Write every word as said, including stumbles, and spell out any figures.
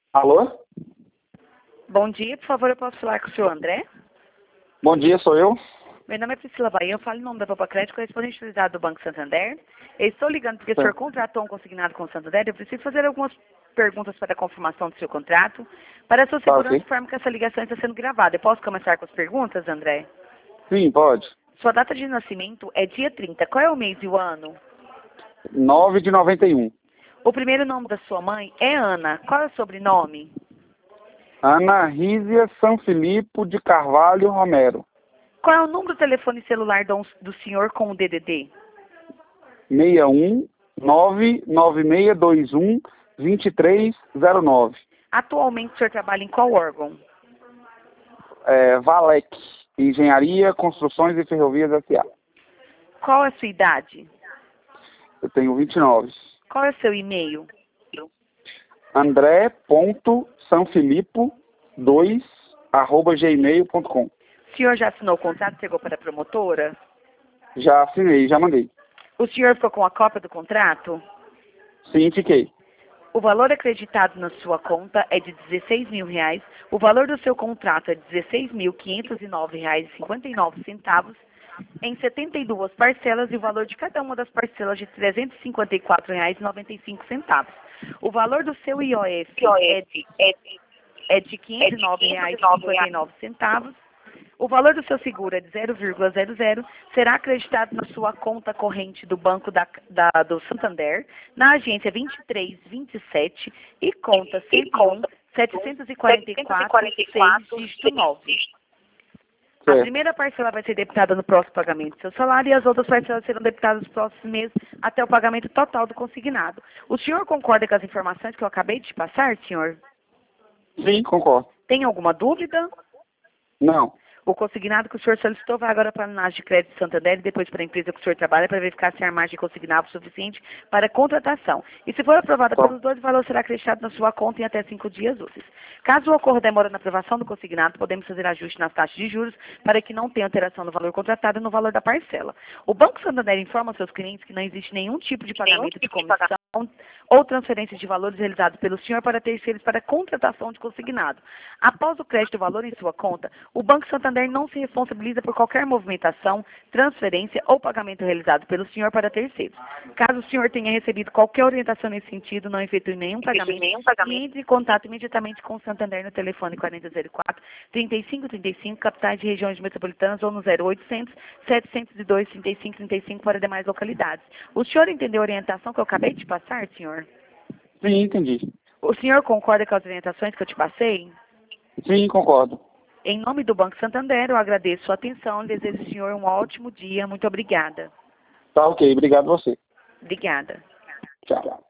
Alô? Bom dia, por favor, eu posso falar com o senhor André? Bom dia, sou eu. Meu nome é Priscila Bahia, eu falo em nome da Popa Crédito, correspondente utilizado do Banco Santander. Eu estou ligando porque o senhor contratou um consignado com o Santander. Eu preciso fazer algumas perguntas para a confirmação do seu contrato. Para a sua Tá, segurança, ok. informe que essa ligação está sendo gravada. Eu posso começar com as perguntas, André? Sim, pode. Sua data de nascimento é dia trinta. Qual é o mês e o ano? nove de noventa e um. O primeiro nome da sua mãe é Ana. Qual é o sobrenome? Ana Rízia Sanfilippo de Carvalho Romero. Qual é o número do telefone celular do, do senhor com o D D D? seis um nove nove seis dois um dois três zero nove. Atualmente o senhor trabalha em qual órgão? É, Valec, Engenharia, Construções e Ferrovias S A. Qual é a sua idade? Eu tenho vinte e nove. Qual é o seu e-mail? andré ponto sanfilippo dois arroba gmail ponto com. O senhor já assinou o contrato, chegou para a promotora? Já assinei, já mandei. O senhor ficou com a cópia do contrato? Sim, fiquei. O valor acreditado na sua conta é de dezesseis mil reais. O valor do seu contrato é dezesseis mil quinhentos e nove reais e cinquenta e nove centavos em setenta e duas parcelas e o valor de cada uma das parcelas de trezentos e cinquenta e quatro reais e noventa e cinco centavos. O valor do seu I O F é de, é de quinhentos e nove reais e cinquenta e nove centavos. O valor do seu seguro é de zero vírgula zero zero, será acreditado na sua conta corrente do Banco da, da, do Santander, na agência vinte e três vinte e sete e conta cento e um, setecentos e quarenta e quatro, seis, dígito nove. A Certo. primeira parcela vai ser debitada no próximo pagamento do seu salário e as outras parcelas serão debitadas nos próximos meses até o pagamento total do consignado. O senhor concorda com as informações que eu acabei de te passar, senhor? Sim, concordo. Tem alguma dúvida? Não. O consignado que o senhor solicitou vai agora para a análise de crédito de Santander e depois para a empresa que o senhor trabalha para verificar se a margem consignado é suficiente para contratação. E se for aprovada Tá. pelos dois, o valor será acrescentado na sua conta em até cinco dias úteis. Caso ocorra demora na aprovação do consignado, podemos fazer ajuste nas taxas de juros para que não tenha alteração no valor contratado e no valor da parcela. O Banco Santander informa aos seus clientes que não existe nenhum tipo de pagamento de comissão ou transferência de valores realizados pelo senhor para terceiros para contratação de consignado. Após o crédito do valor em sua conta, o Banco Santander não se responsabiliza por qualquer movimentação, transferência ou pagamento realizado pelo senhor para terceiros. Caso o senhor tenha recebido qualquer orientação nesse sentido, não efetue nenhum pagamento, e entre em contato imediatamente com o Santander no telefone quarenta zero quatro, trinta e cinco trinta e cinco, capitais de regiões metropolitanas ou no zero oitocentos, setecentos e dois, trinta e cinco trinta e cinco para demais localidades. O senhor entendeu a orientação que eu acabei de passar, senhor? Sim, entendi. O senhor concorda com as orientações que eu te passei? Sim, concordo. Em nome do Banco Santander, eu agradeço sua atenção e desejo ao senhor um ótimo dia. Muito obrigada. Tá ok, obrigado a você. Obrigada. Tchau.